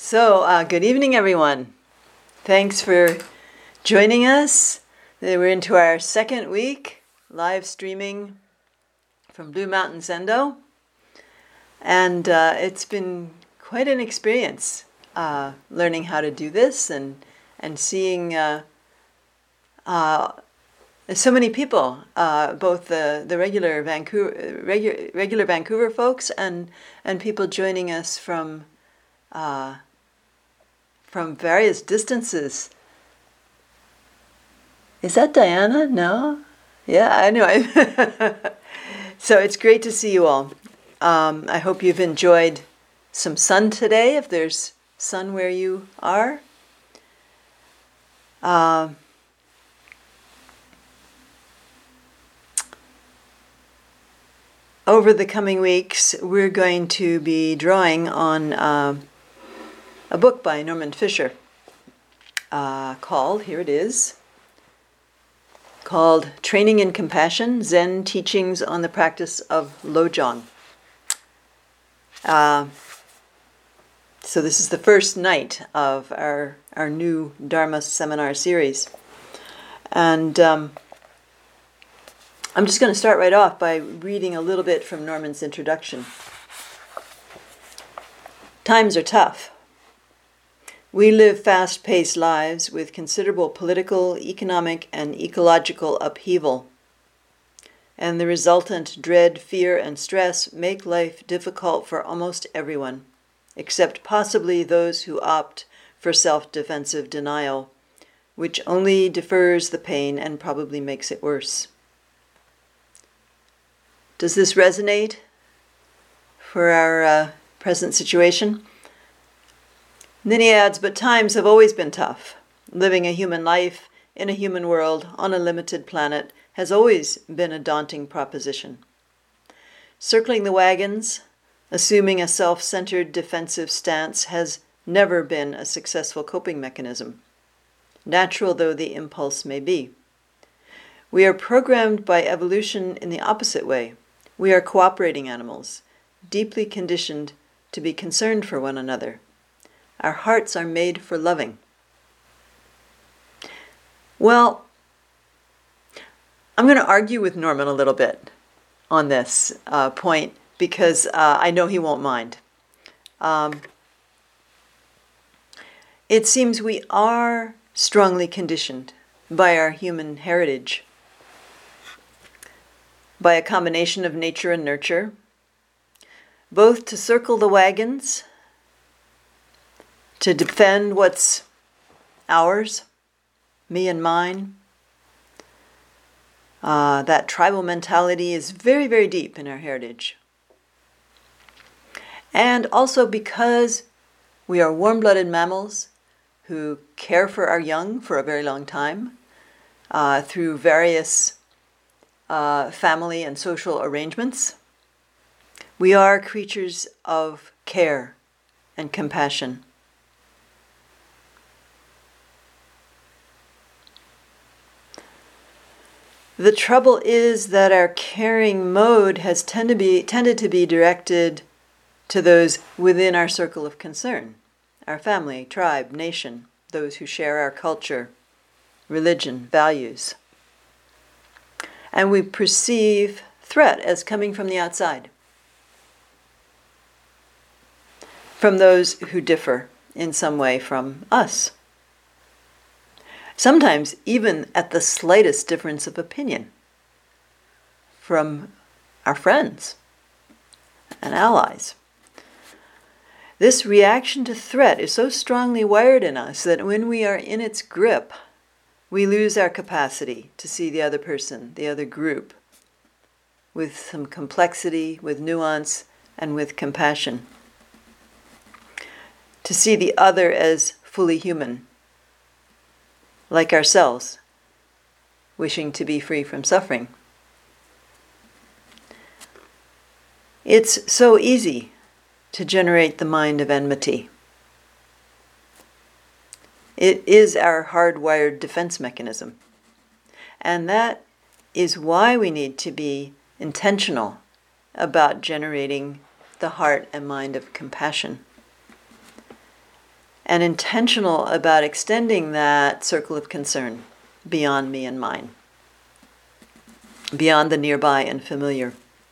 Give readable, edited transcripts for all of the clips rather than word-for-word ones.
Good evening, everyone. Thanks for joining us. We're into our second week, live streaming from Blue Mountain Zendo. And it's been quite an experience learning how to do this and seeing so many people, both the regular Vancouver folks and people joining us from various distances. Is that Diana? No? Yeah, I know. So it's great to see you all. I hope you've enjoyed some sun today, if there's sun where you are. Over the coming weeks, we're going to be drawing on a book by Norman Fischer called, here it is, called Training in Compassion, Zen Teachings on the Practice of Lojong. So this is the first night of our new Dharma seminar series. And I'm just going to start right off by reading a little bit from Norman's introduction. Times are tough. We live fast-paced lives with considerable political, economic, and ecological upheaval. And the resultant dread, fear, and stress make life difficult for almost everyone, except possibly those who opt for self-defensive denial, which only defers the pain and probably makes it worse. Does this resonate for our present situation? Then he adds, but times have always been tough. Living a human life in a human world on a limited planet has always been a daunting proposition. Circling the wagons, assuming a self-centered defensive stance has never been a successful coping mechanism, natural though the impulse may be. We are programmed by evolution in the opposite way. We are cooperating animals, deeply conditioned to be concerned for one another. Our hearts are made for loving. Well, I'm going to argue with Norman a little bit on this point because I know he won't mind. It seems we are strongly conditioned by our human heritage, by a combination of nature and nurture, both to circle the wagons, to defend what's ours, me and mine. That tribal mentality is very, very deep in our heritage. And also because we are warm-blooded mammals who care for our young for a very long time through various family and social arrangements. We are creatures of care and compassion. The trouble is that our caring mode has tended to be directed to those within our circle of concern, our family, tribe, nation, those who share our culture, religion, values. And we perceive threat as coming from the outside, from those who differ in some way from us. Sometimes even at the slightest difference of opinion from our friends and allies. This reaction to threat is so strongly wired in us that when we are in its grip, we lose our capacity to see the other person, the other group, with some complexity, with nuance, and with compassion. To see the other as fully human, like ourselves, wishing to be free from suffering. It's so easy to generate the mind of enmity. It is our hardwired defense mechanism. And that is why we need to be intentional about generating the heart and mind of compassion. and intentional about extending that circle of concern beyond me and mine, beyond the nearby and familiar.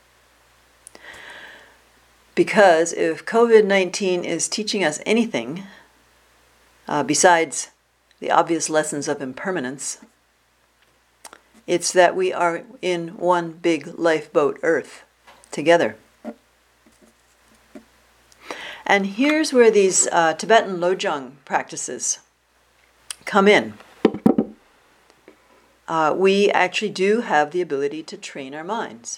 Because if COVID-19 is teaching us anything, besides the obvious lessons of impermanence, it's that we are in one big lifeboat Earth together. And here's where these Tibetan Lojong practices come in. We actually do have the ability to train our minds,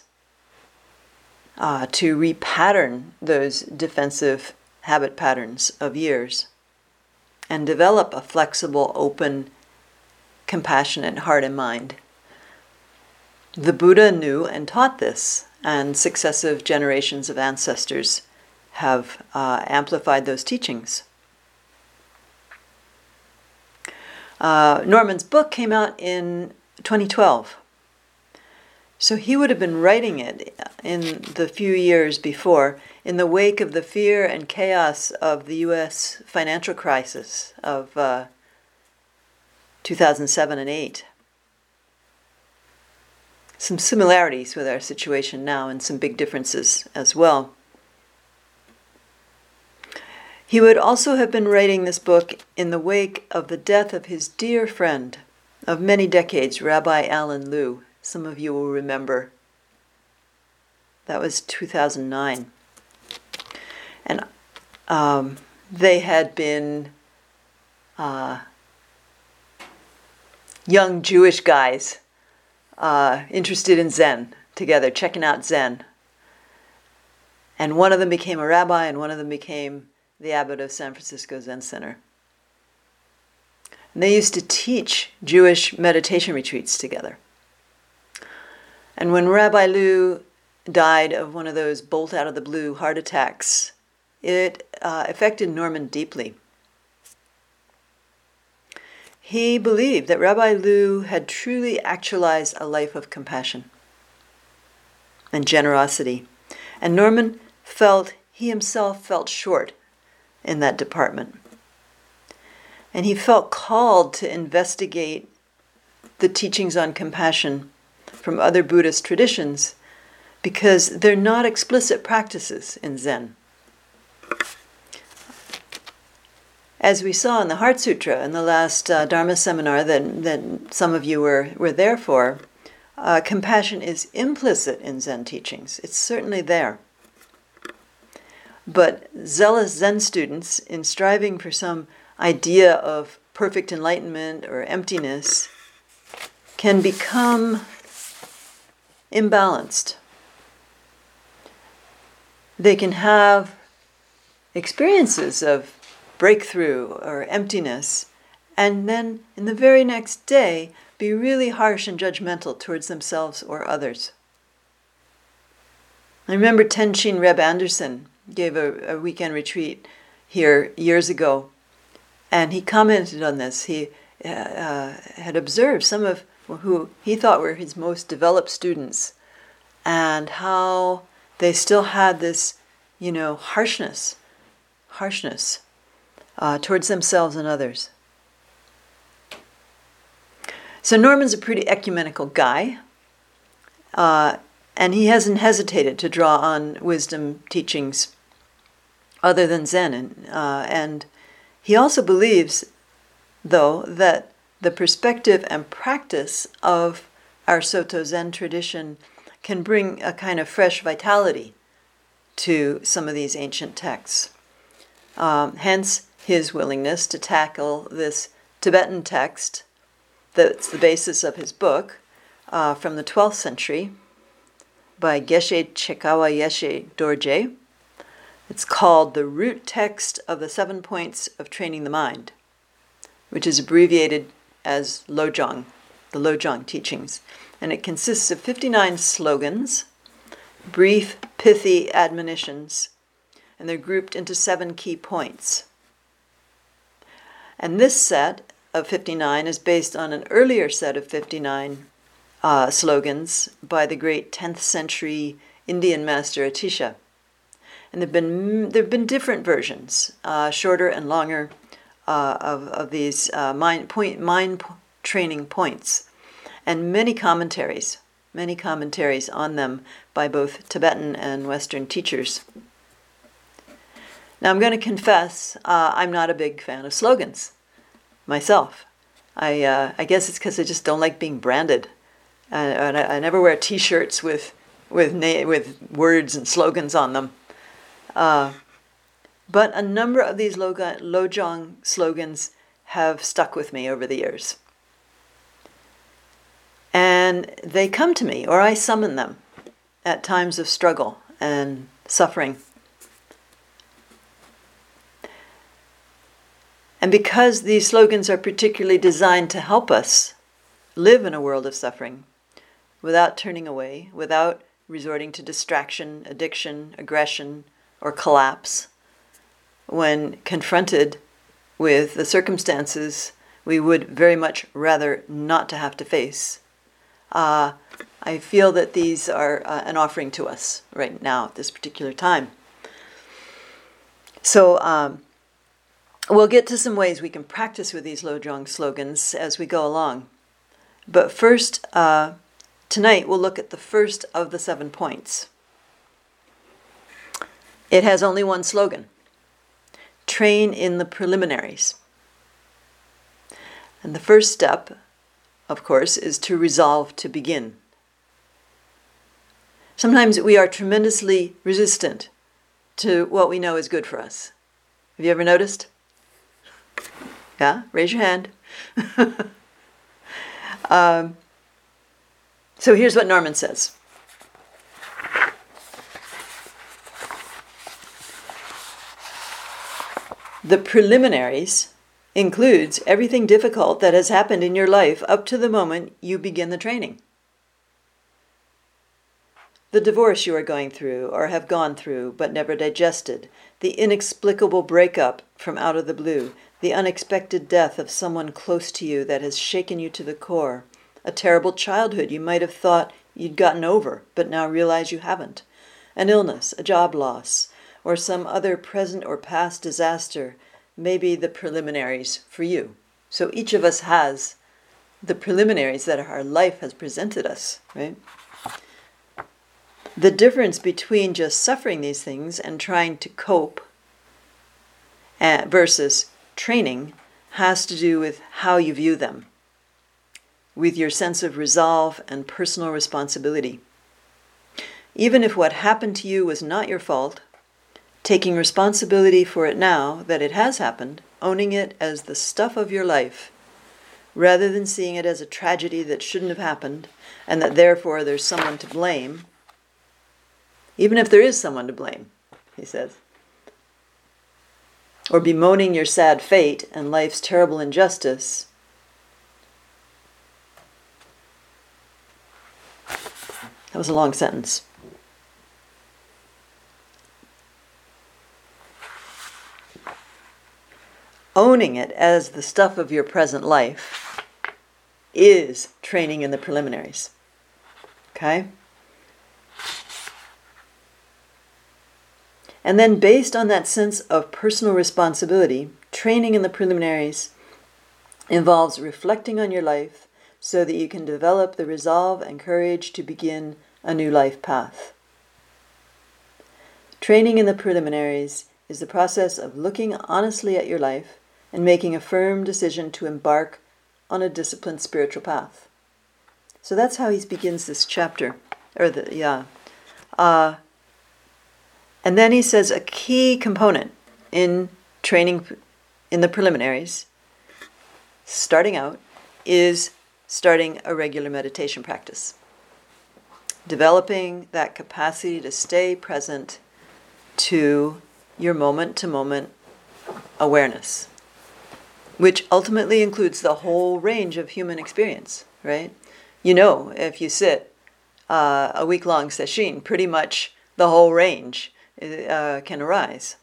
to repattern those defensive habit patterns of years, and develop a flexible, open, compassionate heart and mind. The Buddha knew and taught this, and successive generations of ancestors have amplified those teachings. Norman's book came out in 2012. So he would have been writing it in the few years before, in the wake of the fear and chaos of the U.S. financial crisis of 2007 and 2008. Some similarities with our situation now and some big differences as well. He would also have been writing this book in the wake of the death of his dear friend of many decades, Rabbi Alan Liu. Some of you will remember. That was 2009. And they had been young Jewish guys interested in Zen together, checking out Zen. And one of them became a rabbi, and one of them became the abbot of San Francisco Zen Center. And they used to teach Jewish meditation retreats together. And when Rabbi Liu died of one of those bolt out of the blue heart attacks, it affected Norman deeply. He believed that Rabbi Liu had truly actualized a life of compassion and generosity. And Norman he himself felt short in that department. And he felt called to investigate the teachings on compassion from other Buddhist traditions because they're not explicit practices in Zen. As we saw in the Heart Sutra in the last Dharma seminar that some of you were there for, compassion is implicit in Zen teachings. It's certainly there. But zealous Zen students, in striving for some idea of perfect enlightenment or emptiness, can become imbalanced. They can have experiences of breakthrough or emptiness, and then in the very next day be really harsh and judgmental towards themselves or others. I remember Tenshin Reb Anderson gave a weekend retreat here years ago, and he commented on this. He had observed some of who he thought were his most developed students, and how they still had this, harshness towards themselves and others. So Norman's a pretty ecumenical guy, and he hasn't hesitated to draw on wisdom teachings other than Zen. And he also believes, though, that the perspective and practice of our Soto Zen tradition can bring a kind of fresh vitality to some of these ancient texts. Hence his willingness to tackle this Tibetan text that's the basis of his book from the 12th century by Geshe Chekawa Yeshe Dorje. It's called The Root Text of the 7 Points of Training the Mind, which is abbreviated as Lojong, the Lojong teachings. And it consists of 59 slogans, brief, pithy admonitions, and they're grouped into 7 key points. And this set of 59 is based on an earlier set of 59 slogans by the great 10th century Indian master Atisha. And there have been different versions, shorter and longer, of these mind training points, and many commentaries on them by both Tibetan and Western teachers. Now I'm going to confess, I'm not a big fan of slogans myself. I guess it's because I just don't like being branded. And I never wear T-shirts with words and slogans on them. But a number of these Lojong slogans have stuck with me over the years. And they come to me, or I summon them, at times of struggle and suffering. And because these slogans are particularly designed to help us live in a world of suffering, without turning away, without resorting to distraction, addiction, aggression, or collapse, when confronted with the circumstances we would very much rather not to have to face, I feel that these are an offering to us right now at this particular time. So we'll get to some ways we can practice with these Lojong slogans as we go along. But first, tonight we'll look at the first of the 7 points. It has only one slogan: train in the preliminaries. And the first step, of course, is to resolve to begin. Sometimes we are tremendously resistant to what we know is good for us. Have you ever noticed? Yeah? Raise your hand. So here's what Norman says. The preliminaries includes everything difficult that has happened in your life up to the moment you begin the training. The divorce you are going through or have gone through but never digested, the inexplicable breakup from out of the blue, the unexpected death of someone close to you that has shaken you to the core, a terrible childhood you might have thought you'd gotten over but now realize you haven't, an illness, a job loss, or some other present or past disaster may be the preliminaries for you. So each of us has the preliminaries that our life has presented us, right? The difference between just suffering these things and trying to cope versus training has to do with how you view them, with your sense of resolve and personal responsibility. Even if what happened to you was not your fault, taking responsibility for it now that it has happened, owning it as the stuff of your life, rather than seeing it as a tragedy that shouldn't have happened and that therefore there's someone to blame, even if there is someone to blame, he says, or bemoaning your sad fate and life's terrible injustice, that was a long sentence. Owning it as the stuff of your present life is training in the preliminaries. Okay? And then based on that sense of personal responsibility, training in the preliminaries involves reflecting on your life so that you can develop the resolve and courage to begin a new life path. Training in the preliminaries is the process of looking honestly at your life and making a firm decision to embark on a disciplined spiritual path. So that's how he begins this chapter. And then he says a key component in training in the preliminaries, starting out, is starting a regular meditation practice. Developing that capacity to stay present to your moment-to-moment awareness, which ultimately includes the whole range of human experience, right? You know, if you sit a week-long sesshin, pretty much the whole range can arise.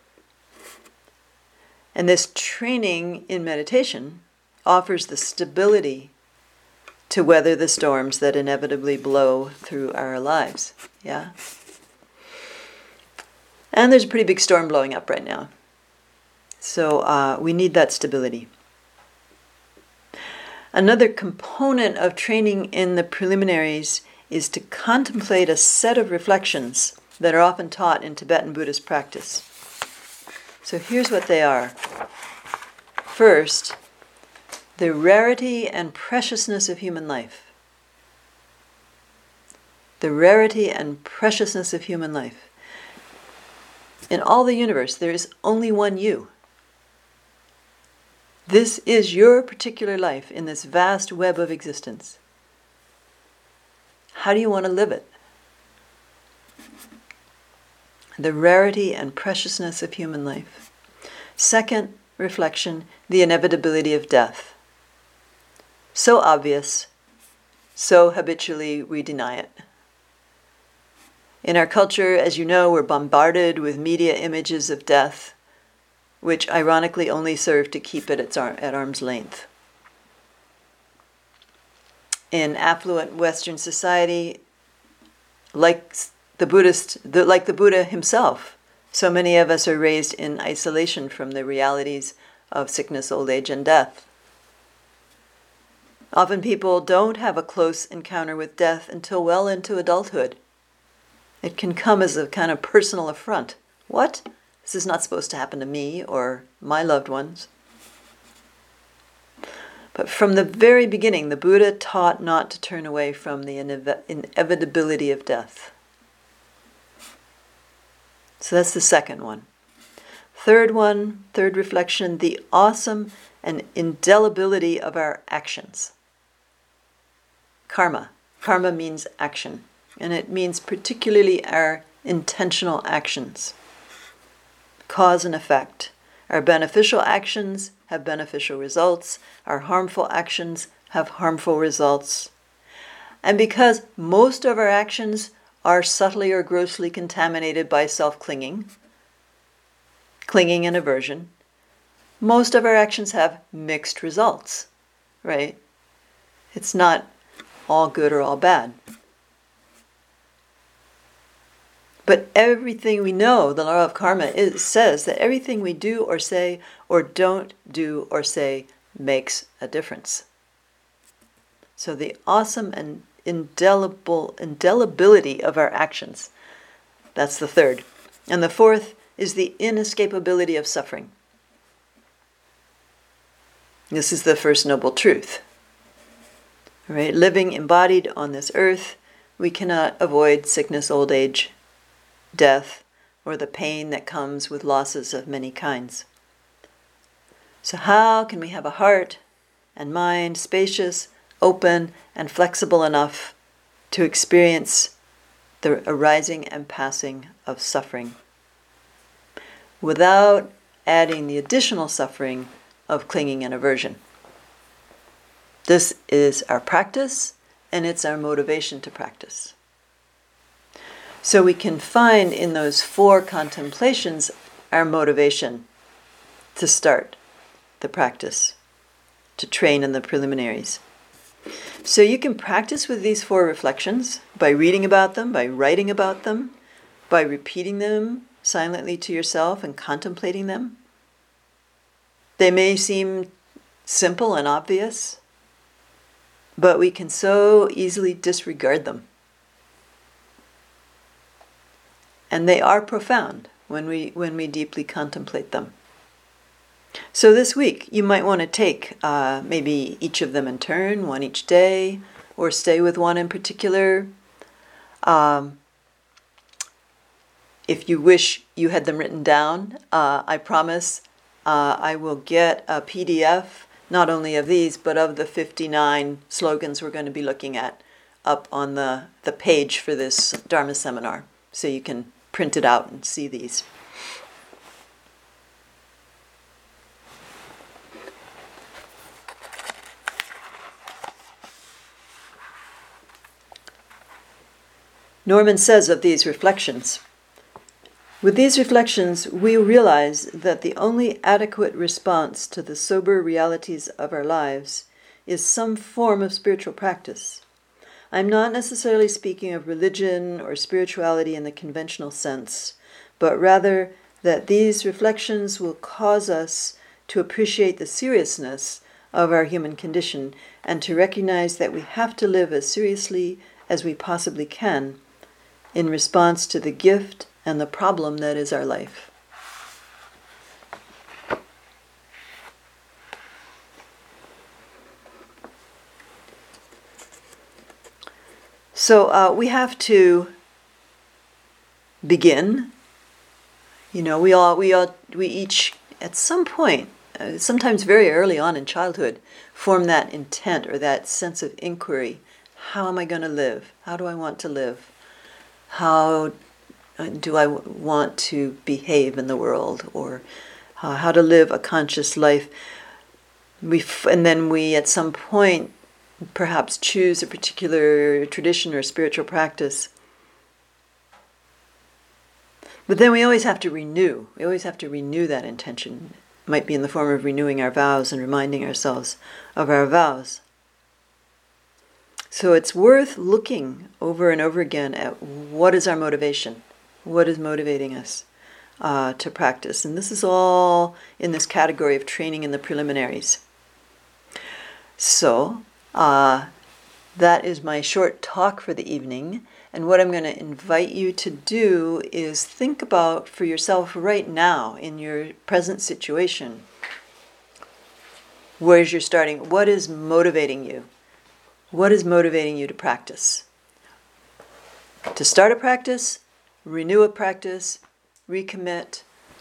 And this training in meditation offers the stability to weather the storms that inevitably blow through our lives, yeah? And there's a pretty big storm blowing up right now. So we need that stability. Another component of training in the preliminaries is to contemplate a set of reflections that are often taught in Tibetan Buddhist practice. So here's what they are. First, the rarity and preciousness of human life. The rarity and preciousness of human life. In all the universe, there is only one you. This is your particular life in this vast web of existence. How do you want to live it? The rarity and preciousness of human life. Second reflection, the inevitability of death. So obvious, so habitually we deny it. In our culture, as you know, we're bombarded with media images of death, which ironically only serve to keep it at arm's length. In affluent Western society, like the Buddha himself, so many of us are raised in isolation from the realities of sickness, old age, and death. Often people don't have a close encounter with death until well into adulthood. It can come as a kind of personal affront. What? This is not supposed to happen to me or my loved ones. But from the very beginning, the Buddha taught not to turn away from the inevitability of death. So that's the second one. Third reflection, the awesome and indelibility of our actions. Karma. Karma means action, and it means particularly our intentional actions. Cause and effect. Our beneficial actions have beneficial results. Our harmful actions have harmful results. And because most of our actions are subtly or grossly contaminated by self-clinging, clinging and aversion, most of our actions have mixed results, right? It's not all good or all bad. But everything we know, the law of karma, says that everything we do or say or don't do or say makes a difference. So the awesome and indelibility of our actions, that's the third. And the fourth is the inescapability of suffering. This is the first noble truth. Right? Living embodied on this earth, we cannot avoid sickness, old age, death, or the pain that comes with losses of many kinds. So how can we have a heart and mind spacious, open, and flexible enough to experience the arising and passing of suffering without adding the additional suffering of clinging and aversion? This is our practice, and it's our motivation to practice. So we can find in those 4 contemplations our motivation to start the practice, to train in the preliminaries. So you can practice with these 4 reflections by reading about them, by writing about them, by repeating them silently to yourself and contemplating them. They may seem simple and obvious, but we can so easily disregard them. And they are profound when we deeply contemplate them. So this week, you might want to take maybe each of them in turn, one each day, or stay with one in particular. If you wish you had them written down, I promise I will get a PDF, not only of these, but of the 59 slogans we're going to be looking at up on the page for this Dharma seminar, so you can print it out and see these. Norman says of these reflections, with these reflections, we realize that the only adequate response to the sober realities of our lives is some form of spiritual practice. I'm not necessarily speaking of religion or spirituality in the conventional sense, but rather that these reflections will cause us to appreciate the seriousness of our human condition and to recognize that we have to live as seriously as we possibly can in response to the gift and the problem that is our life. So we have to begin. You know, we each at some point, sometimes very early on in childhood, form that intent or that sense of inquiry. How am I going to live? How do I want to live? How do I want to behave in the world? Or how to live a conscious life? And then we, at some point, perhaps choose a particular tradition or spiritual practice. But then we always have to renew. We always have to renew that intention. It might be in the form of renewing our vows and reminding ourselves of our vows. So it's worth looking over and over again at what is our motivation, what is motivating us to practice. And this is all in this category of training in the preliminaries. So that is my short talk for the evening. And what I'm going to invite you to do is think about for yourself right now in your present situation. Where's your starting? What is motivating you? What is motivating you to practice? To start a practice, renew a practice, recommit.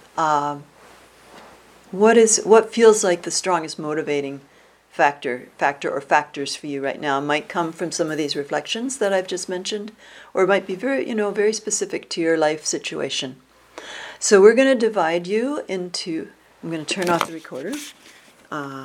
What feels like the strongest motivating factor or factors for you right now? It might come from some of these reflections that I've just mentioned, or it might be very specific to your life situation. So we're going to divide you into. I'm going to turn off the recorder.